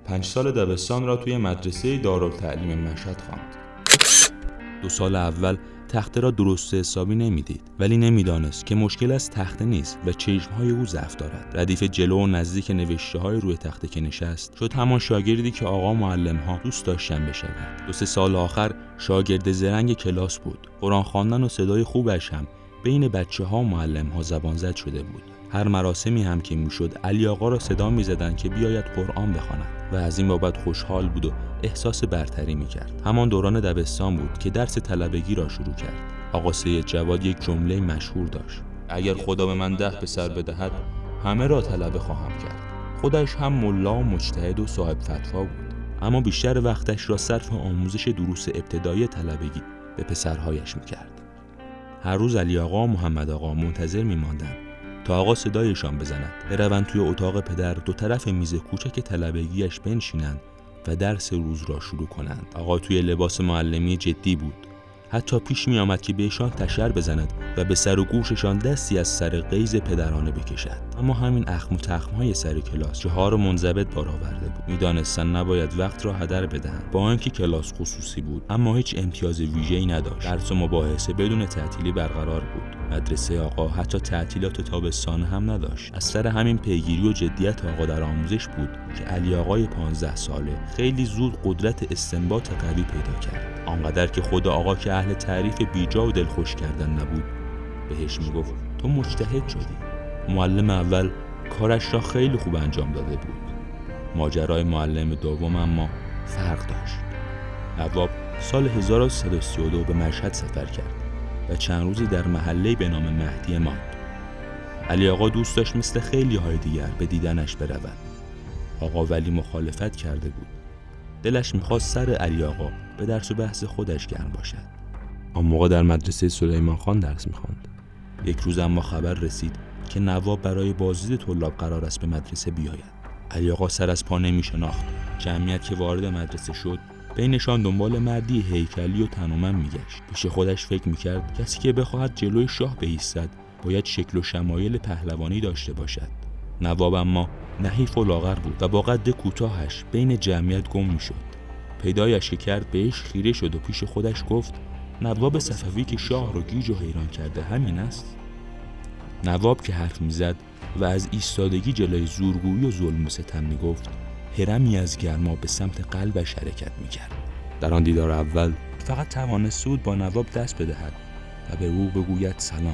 5 سال دبستان را توی مدرسه دارالتعلیم مشهد خواند. 2 سال اول تخته را درست حسابی نمیدید، ولی نمیدانست که مشکل از تخته نیست و چشمهای او ضعف دارد. ردیف جلو و نزدیک نوشته‌های روی تخته که نشست، شد همان شاگردی که آقا معلم‌ها دوست داشتن بشود. 2-3 سال آخر شاگرد زرنگ کلاس بود. قرآن خواندن و صدای خوبش هم بین بچه‌ها و معلم‌ها زبان زد شده بود. هر مراسمی هم که میشد علی آقا را صدا می‌زدند که بیاید قرآن بخواند و از این بابت خوشحال بود و احساس برتری می‌کرد. همان دوران دبستان بود که درس طلبگی را شروع کرد. آقا سید جواد یک جمله مشهور داشت: اگر خدا به من 10 پسر بدهد همه را طلبه خواهم کرد. خودش هم ملا و مجتهد و صاحب فتوا بود، اما بیشتر وقتش را صرف آموزش دروس ابتدایی طلبگی به پسرهایش می‌کرد. هر روز علی آقا و محمد آقا منتظر می‌ماندند تا آقا صدایشان بزند، بروند توی اتاق پدر دو طرف میز کوچک طلبگیش بنشینند و درس روز را شروع کنند. آقا توی لباس معلمی جدی بود. حتی پیش می آمد که بهشان تشر بزند و به سر و گوششان دستی از سر غیظ پدرانه بکشد. اما همین اخم و تخم‌های سر کلاس جاها را منضبط بار آورده بود. می‌دانستند نباید وقت را هدر بدهند. با اینکه کلاس خصوصی بود، اما هیچ امتیاز ویژه‌ای نداشت. درس و مباحثه بدون تعطیلی برقرار بود. مدرسه آقا حتی تعطیلات تابستان هم نداشت. از سر همین پیگیری و جدیت آقا در آموزش بود که علی آقای 15 ساله خیلی زود قدرت استنباط قوی پیدا کرد. آنقدر که خود آقا که اهل تعریف بیجا و دلخوش کردن نبود، بهش میگفت تو مجتهد شدی. معلم اول کارش را خیلی خوب انجام داده بود. ماجرای معلم دوم اما فرق داشت. نواب سال 1332 به مشهد سفر کرد و چند روزی در محله‌ای به نام مهدیه ماند. علی آقا دوست داشت مثل خیلی های دیگر به دیدنش برود. آقا ولی مخالفت کرده بود. دلش میخواست سر علی آقا به درس و بحث خودش گرم باشد. آن موقع در مدرسه سلیمان خان درس میخواند. یک روز اما خبر رسید که نواب برای بازدید طلاب قرار است به مدرسه بیاید. علی آقا سر از پا نمیشناخت. جمعیت که وارد مدرسه شد بینشان دنبال مردی هیکلی و تنومند میگشت. پیش خودش فکر میکرد کسی که بخواهد جلوی شاه بایستد باید شکل و شمایل پهلوانی داشته باشد. نواب اما نحیف و لاغر بود و با قد کوتاهش بین جمعیت گم میشد. پیدایش که کرد بهش خیره شد و پیش خودش گفت نواب صفوی که شاه رو گیج و حیران کرده همین است؟ نواب که حرف میزد و از ایستادگی جلوی زورگویی و ظلم و ستم میگفت، هرمی از گرما به سمت قلبش حرکت میکرد. در آن دیدار اول فقط توانست بود با نواب دست بدهد و به او بگوید سلام.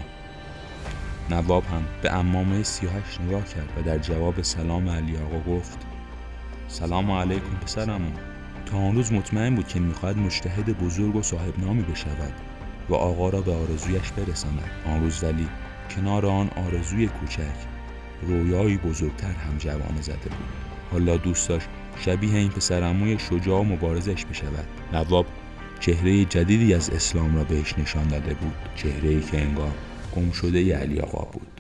نواب هم به عمامه سیاهش نگاه کرد و در جواب سلام علی آقا گفت سلام علیکم پسرم. تا آن روز مطمئن بود که میخواهد مجتهد بزرگ و صاحب نامی بشود و آقا را به آرزویش برساند. آن روز ولی کنار آن آرزوی کوچک رویایی بزرگتر هم جوانه زده بود. حالا دوست داشت شبیه این پسرعموی شجاع و مبارزش بشود. نواب چهره جدیدی از اسلام را بهش نشان داده بود، چهره‌ای که انگار گم شده ی علی آقا بود.